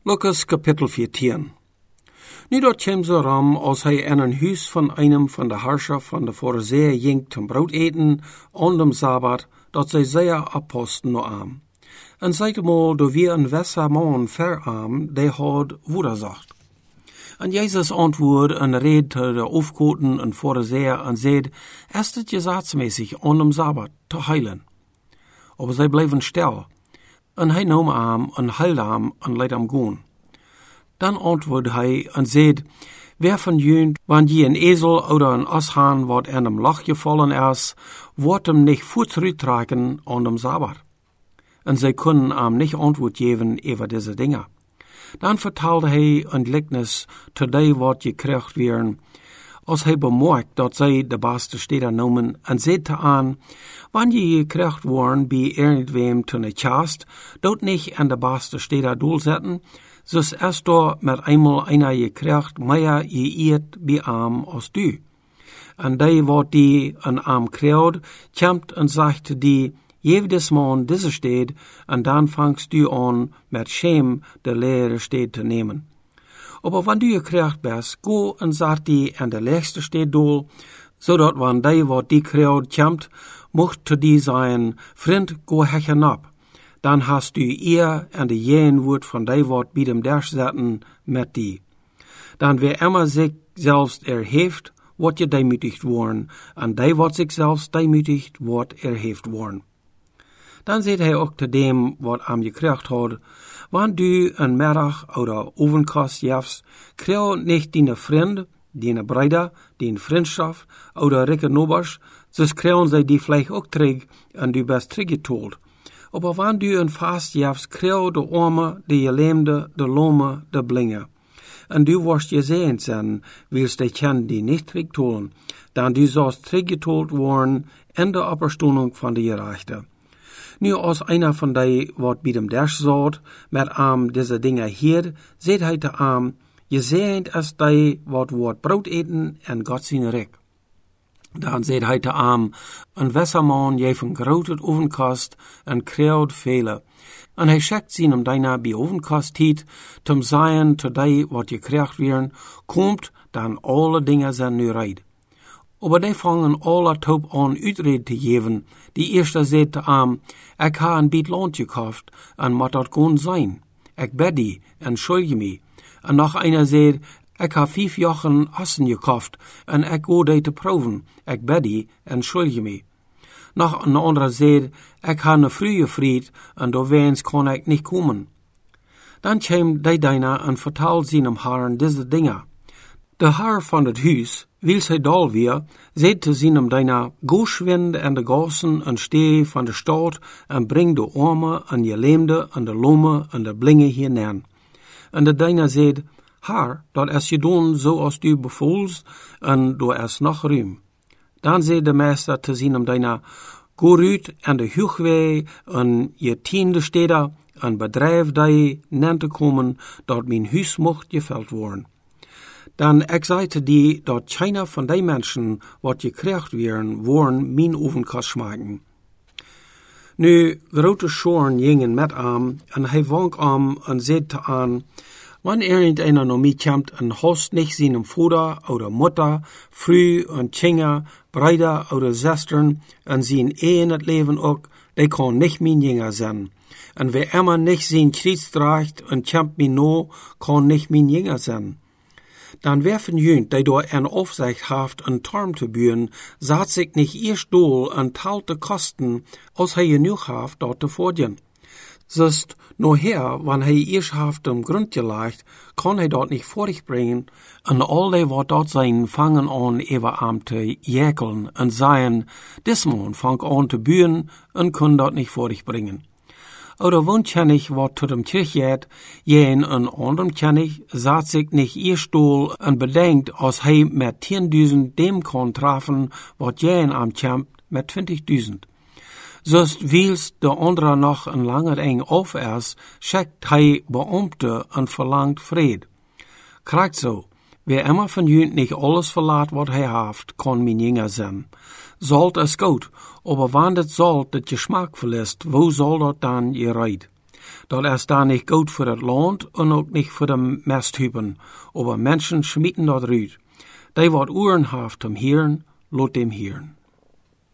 Lukas Kapitel 14. Nu dat kwam zo ram, als hij in een huis van einem van de Herrscher van de Pharisäer ging zum brood eten aan dem Sabbat, dat zij zeer aposten no am. En zeite mal, do wir een wesser man verarm, die had woederzacht. En Jezus antwoord en reed te de aufkoten en Pharisäer en zeid, ist het gesetzmäßig aan dem Sabbat te heilen? Aber zij bleven stil. En hij nam am en heilde am en leid am gaan. Dan antwoordde hij en zeid, wer van jullie, wanneer je een ezel oder een ashaan wat in hem lach gevallen is, wordt hem niet voortrutraken aan dem Sabbat. En zij kunnen am niet antwoord geven over deze dingen. Dan vertelde hij een gelijkenis te die wat gekriegt werden, als hij bemerkt dat zij de beste steden noemen, en zei te aan, wanneer je gekriegt worden bij irgendwem te ne chast, dat niet aan de beste steden doelzetten, dus is door met eenmaal einer gekriegt, meer je eet bij am als du. En die wat die een am kreeg, komt en zegt die, jedes man diese steed, en dan fangst du an, met scham de leere steed te nemen. Aber wann du gekriegt bist, go en zat die aan de leegste steed doel, zodat wann die wat die kreeg komt, mocht te die zijn, vriend, go hechenap. Dan hast du eer en de jeen woord van die wat bij dem dersch zetten met die. Dan wer immer zich selbst erheeft, wordt je demütigt worden, en die wat zich selbst demütigt, wordt erheeft worden. Dan zegt hij ook te dem, wat am gekriegt had, wann du een middag oder ovenkost jefst, kreeg nicht deine Freund, deine Brüder, deine Freundschaft oder Ricke Nobers, dus kregen zij die vielleicht ook terug en du bist teruggetold. Aber wann du een fast jefst, kreeg de arme, de gelähmte, de lome, de blinge. En du wirst gesehen sein, willst die kennen die nicht terugtolen, dan du sollst teruggetold worden in de Opperstundung van de Gerechte. Nu als einer van die wat bij dem dersch zat, met am deze dingen hier, zet hij te am, je zijnd als die wat wordt brood eten en God zijn rek. Dan zet hij te am, een wesserman jeven grote ovenkost en kreeg vele. En hij schickt zien om daarna bij ovenkost hiet, tom zijn te die wat gekriegt werden, komt dan alle dingen zijn nu reid. Aber die fangen alle top an uitred te geven. Die eerste zegt te am, ik ha een biet land gekauft, en moet dat gewoon zijn. Ik bid die, en schuldig me. En nog einer zegt, ik ha 5 jochen assen gekauft, en ik go die te proeven. Ik bid die, en schuldig me. Nog een andere zegt, ik ha een frühe fried, en doorweens kon ik niet komen. Dan kwam die daarna en vertelde zijn Herren deze dingen. De Herr van het huis, wils hij dal weer, zei te zijn daarna, go schwind en de gassen en stee van de stad en breng de arme en je leemde en de lomme en de blinge hiernaar. En de daarna zei, Herr, dat is je doen zoals du bevoelst en door is nog ruim. Dan zei de meester te zijn daarna, go uit en de huigwee en je 10e steden en bedrijf die nen te komen, dat mijn huis mocht geveld worden. Dan ik zei te die, dat keiner van die mensen wat gekriegt worden mijn ovenkost smaken. Nu, grote schoren gingen met am, en hij wank am en zei te aan, wanneer irgendeiner noch mitkommt en hast nicht seinem Vater oder Mutter, Früh und Kinder, Brüder oder Schwestern en zijn in het leven ook, die kann nicht mein Jünger sein. En wer immer nicht sein Kreuz tragt und kämpft mir no, kann nicht mein Jünger sein. Dan werfen jünt, die door een Aufsicht haft een Turm te buren, zat zich niet eerst doel en talt de kosten, als hij genoeg haft dat te vorderen. Zust, noher, wanneer hij eerst haft om grond gelegt, kan hij dat niet voortbrengen, en al die wat dat zijn, vangen aan even aan te jäkeln en zeggen, dis man vangt aan te buren en kan dat niet voortbrengen. Oder wunschennig wat tot dem Kirch geht, jen een anderen kennig, zat sich nicht eerstol en bedenkt, als hij met 10.000 dem kan treffen, wat jen am kämpt met 20.000. Zost wils de andere nog een langer eng auf is, schickt hij Beamte en verlangt vrede. Krijgt zo, wer immer von jünt nicht alles verlaat wat hij haft, kan mijn Jünger zijn. Salt is goed, aber wann das Salt das Geschmack verlässt, wo soll das dann gereid? Dat ist da nicht gut für das Land und auch nicht für die Mesthüben, aber Menschen schmieden dort rüt. Die wat Ohren haft zum Hören, lot dem hören.